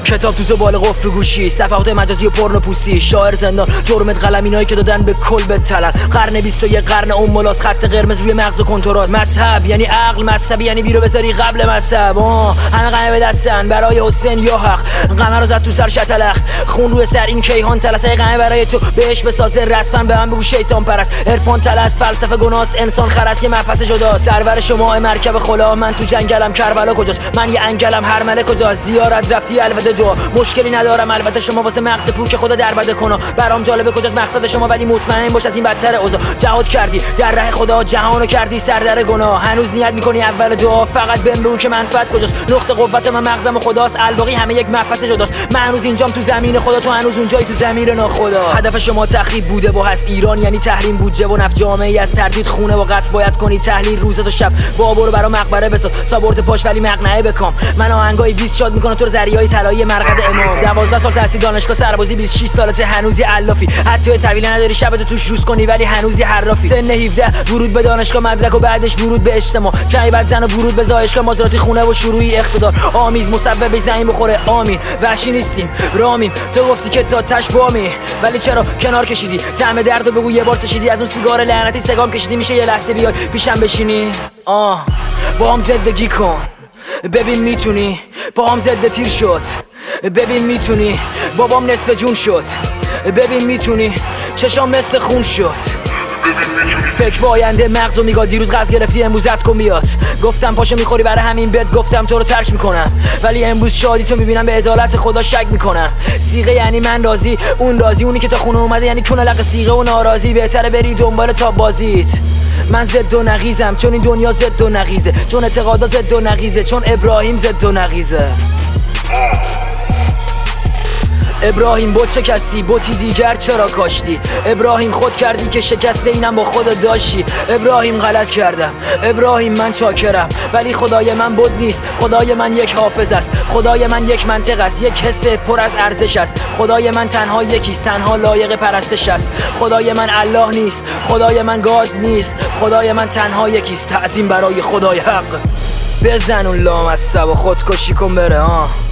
کتاب تو زباله قفل گوشی، صفحات مجازی و پورنو پوسی، شاعر زندان جرمت قلم، اینایی که دادن به کل بتلن. قرن 21 قرن اون ملاس، خط قرمز روی مغز و کنتراست. مذهب یعنی عقل، مذهبی یعنی بیرو بذاری قبل مذهب. همه قمه به دستن برای حسین یا حق، قمه رو زد تو سر شتلخ، خون روی سر این کیهان تلسه قمه برای تو بهش بسازه رسما. به من بگو شیطان پرست، عرفان تلست، فلسفه گناست، انسان خرس یه مبحث جدا. سرور شما مرکب خلا، من تو جنگلم، کربلا کجاست؟ من یه انگلم، هرمله کجاست؟ زیارت رفتی البته دعا، مشکلی ندارم البته شما واسه مغز پوک خدا دربده کنا. برام جالبه کجاست مقصد شما، ولی مطمئن باش از این بدتر اوضاع. جهاد کردی در راه خدا، جهانو کردی سردر گناه. هنوز نیت میکنی اول دعا، فقط بهم بگو که منفعت کجاست؟ نقطه قوت من مغزم و خداست، الباقی همه یک مبحث جداست. من هنوز اینجام تو زمین خدا، تو هنوز اونجایی تو زمین ناخدا. هدف شما تخریب بوده و هست، ایران یعنی تحریم بودجه و نفت، جامعه‌ای از تردید خونه و قتل باید کنی تحلیل روز و شب. بابا رو برا مقبره بساز، سابورت پاش ولی مقنعه بکام. من آهنگای 20 شاد میکنه تو ذریعه‌های طلایی مرقد امام. 12 سال تحصیل دانشگاه سربازی، 26 سالته هنوز علافی، حتی طویل نداری شبتو توش روز کنی ولی هنوز حرافی. سن 17 ورود به دانشگاه، مدرک و بعدش ورود به اجتماع، کمی بعد زن و ورود به زایشگاه، مازراتی خونه و شروعی اقتدار آمیز، مسبب زمین بخوره آمین. وحشی نیستیم رامیم، تو گفتی که تا تش بامی، ولی چرا کنار کشیدی؟ طعم دردو بگو یه بار چشیدی، از اون سیگار لعنتی سگام کشیدی؟ میشه یه لحظه بیای پیشم بشینی؟ با هم زندگی کن ببین میتونی، با هم ضد تیر شد ببین میتونی، بابام نصف جون شد ببین میتونی، چشام مثل خون شد. فکر با آینده مغزو میگاد، دیروز قرض گرفتی امروز ات کن بیاد. گفتم پاشو میخوری برای همین بد، گفتم تو رو ترک میکنم، ولی امروز شادی تو میبینم به عدالت خدا شک میکنم. سیغه یعنی من راضی، اون راضی، اونی که تا خونه اومده یعنی کونه لق سیغه و ناراضی. بهتره بری دنبال تاب بازیت. من ضد و نقیزم چون این دنیا ضد و نقیزه، چون اعتقادا ضد و نقیزه، چون ابراهیم ضد و نقیزه. ابراهیم بت شکستی، بتی دیگر چرا کاشتی؟ ابراهیم خود کردی که شکسته اینم با خود داشتی. ابراهیم غلط کردم، ابراهیم من چاکرم، ولی خدای من بت نیست، خدای من یک حافظ است، خدای من یک منطق است، یک حس پر از ارزش است. خدای من تنها یکیست، تنها لایق پرستش است. خدای من الله نیست، خدای من گاد نیست، خدای من تنها یکیست. تعظیم برای خدای حق. بزن اون لامصب و خودکشی کن بره